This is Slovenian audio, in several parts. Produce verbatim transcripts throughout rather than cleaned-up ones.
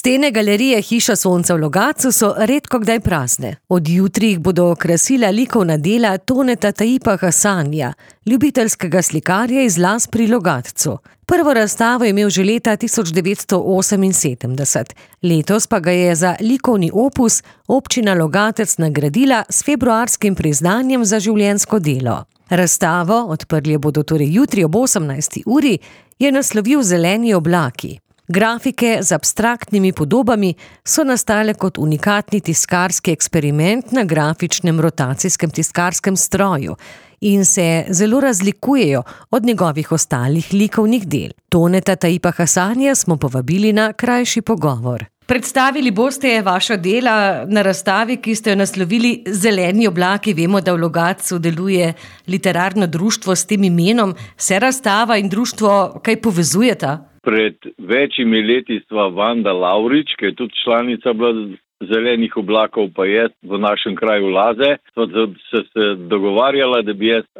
Stene galerije Hiša sonca v Logatcu so redko kdaj prazne. Od jutri jih bodo okrasila likovna dela Toneta Taipa Hasanija, ljubiteljskega slikarja iz Las pri Logatcu. Prvo razstavo je imel že leta tisoč devetsto oseminsedemdeset. Letos pa ga je za likovni opus občina Logatec nagradila s februarskim priznanjem za življenjsko delo. Razstavo, odprli bodo torej jutri ob osemnajsti uri, je naslovil Zeleni oblaki. Grafike z abstraktnimi podobami so nastale kot unikatni tiskarski eksperiment na grafičnem rotacijskem tiskarskem stroju in se zelo razlikujejo od njegovih ostalih likovnih del. Toneta Taipa Hasanija smo povabili na krajši pogovor. Predstavili boste vaša dela na razstavi, ki ste jo naslovili Zeleni oblaki. Vemo, da v Logatcu deluje literarno društvo s tem imenom. Se razstava in društvo kaj povezujeta? Pred večjimi leti sva Vanda Lavrič, ki je tudi članica Zelenih oblakov, pa je v našem kraju Laze, sva se, se dogovarjala, da bi jaz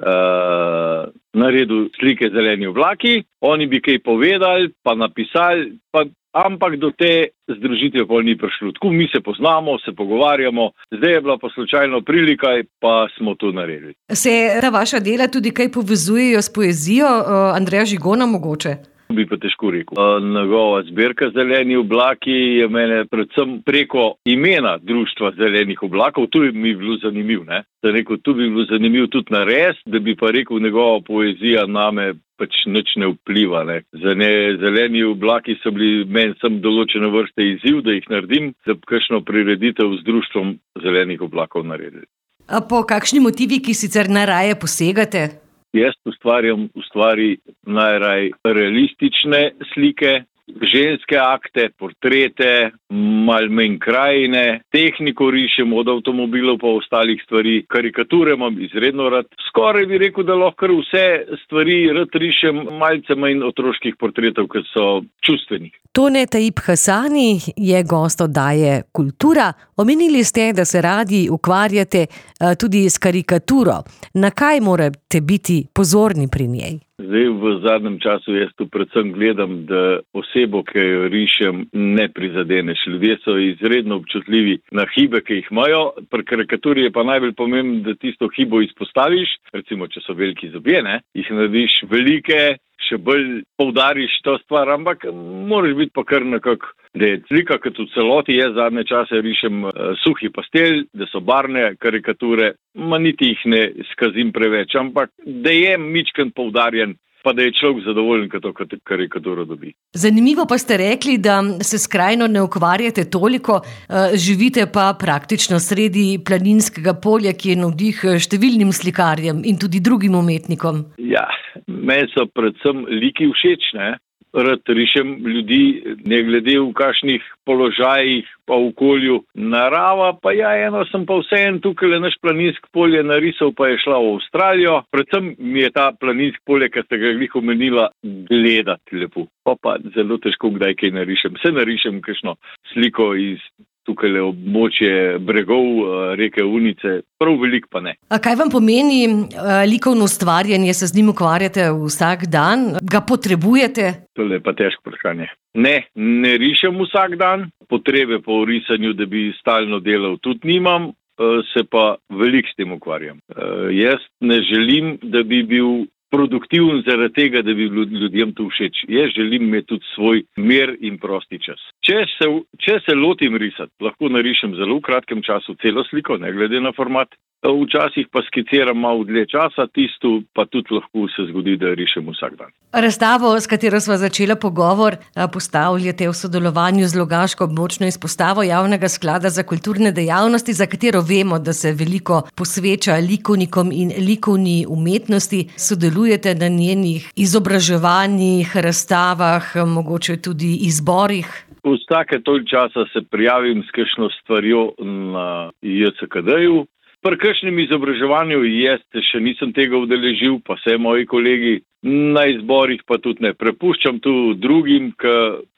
uh, naredil slike Zeleni oblaki, oni bi kaj povedali, pa napisali, pa, ampak do te združitve pa ni prišlo. Tako mi se poznamo, se pogovarjamo, zdaj je bila pa slučajno prilika, pa smo to naredili. Se ta vaša dela tudi kaj povezujejo s poezijo uh, Andreja Žigona mogoče? Bi pa težko rekel. Njegova zbirka Zeleni oblaki je mene predvsem preko imena društva Zelenih oblakov, tu mi je bilo zanimiv, ne. Da rekel, tu bi bilo zanimiv tudi nares, da bi pa rekel, njegova poezija name pač nič ne vpliva, ne. Za ne, Zeleni oblaki so bili meni sem določene vrste izziv, da jih naredim, da bi kakšno prireditev z društvom Zelenih oblakov naredili. A po kakšni motivi, ki sicer najraje posegate? Jaz ustvarjam ustvari najraj realistične slike, ženske akte, portrete, malo manj krajine, tehniko rišem od avtomobilov pa ostalih stvari, karikature imam izredno rad. Skoraj bi rekel, da lahko vse stvari rad rišem, malce manj otroških portretov, ki so čustveni. Toneta Taip Hasani je gost oddaje Kultura. Omenili ste, da se radi ukvarjate tudi s karikaturo. Na kaj morate biti pozorni pri njej? Zdaj v zadnjem času jaz tu predvsem gledam, da osebo, ki jo rišem, ne prizadeneš. Ljudje so izredno občutljivi na hibe, ki jih imajo. Pri karikaturi je pa najbolj pomembno, da tisto hibo izpostaviš, recimo, če so veliki zobje, ne, jih narediš velike, še bolj poudariš to stvar, ampak moraš biti pa kar nekako, da je slika kot v celoti. Jaz zadnje čase rišem uh, suhi pastel, da so barne karikature, ma niti jih ne skazim preveč, ampak da je mičken poudarjen, pa da je človek zadovoljen, ko to karikaturo dobi. Zanimivo pa ste rekli, da se skrajno ne ukvarjate toliko, živite pa praktično sredi planinskega polja, ki je navdih številnim slikarjem in tudi drugim umetnikom. Ja, meni so predvsem liki všeč, ne. Rad rišem ljudi, ne glede v kakšnih položajih pa v okolju. Narava pa ja, eno sem pa vseeno tukaj le naš planinski polje narisal, pa je šla v Avstralijo. Predvsem mi je ta planinski polje, ki ste ga glih omenila, gledati lepo. Pa pa zelo težko kdaj kaj narišem. Se narišem kakšno sliko iz tukaj le območje bregov reke Unice, prav veliko pa ne. A kaj vam pomeni likovno ustvarjanje, se z njim ukvarjate vsak dan? Ga potrebujete? To je pa težko vprašanje. Ne, ne rišem vsak dan, potrebe po risanju, da bi stalno delal, tudi nimam, se pa veliko s tem ukvarjam. Jaz ne želim, da bi bil produktiven zaradi tega, da bi ljudem to všeč. Jaz želim imeti tudi svoj mir in prosti čas. Če se, če se lotim risati, lahko narišem zelo v kratkem času celo sliko, ne glede na format. Včasih pa skiciram malo dlje časa, tisto pa tudi lahko se zgodi, da rišem vsak dan. Razstavo, s katero sva začela pogovor, postavljate v sodelovanju z Logaško območno izpostavo Javnega sklada za kulturne dejavnosti, za katero vemo, da se veliko posveča likovnikom in likovni umetnosti. Sodelujete na njenih izobraževanjih, razstavah, mogoče tudi izborih? Vsake toliko časa se prijavim s kakšno stvarjo na J C K D-ju. Pri kakšnem izobraževanju jaz še nisem tega udeležil, pa vse moji kolegi, na izborih pa tudi ne. Prepuščam tu drugim, ki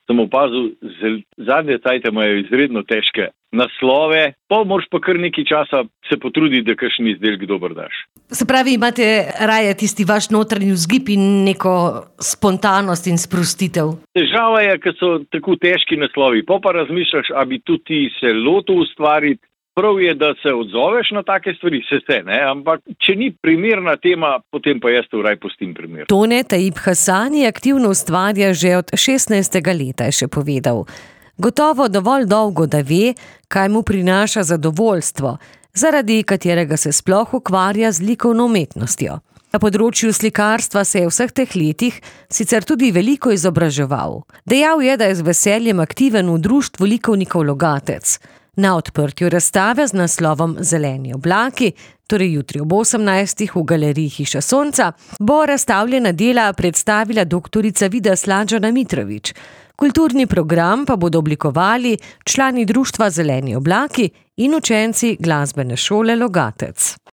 sem opazil, zadnje cajte imajo izredno težke naslove, pa moraš pa kar nekaj časa se potruditi, da kakšen izdelek dober daš. Se pravi, imate raje tisti vaš notranji vzgib in neko spontanost in sprostitev? Težava je, ker so tako težki naslovi. Pa pa razmišljaš, a bi tudi ti se lotil ustvariti. Prav je, da se odzoveš na take stvari, se se, ne? Ampak če ni primerna tema, potem pa jaz to raj pustim primer. Tone Taib Hasani aktivno ustvarja že od šestnajstega leta, je še povedal. Gotovo dovolj dolgo, da ve, kaj mu prinaša zadovoljstvo, zaradi katerega se sploh ukvarja z likovno umetnostjo. Na področju slikarstva se je v vseh teh letih sicer tudi veliko izobraževal. Dejal je, da je z veseljem aktiven v društvu likovnikov Logatec. Na odprtju razstave z naslovom Zeleni oblaki, torej jutri ob osemnajstih v galeriji Hiša Sonca, bo razstavljena dela predstavila doktorica Vida Slađana Mitrović. Kulturni program pa bodo oblikovali člani društva Zeleni oblaki in učenci glasbene šole Logatec.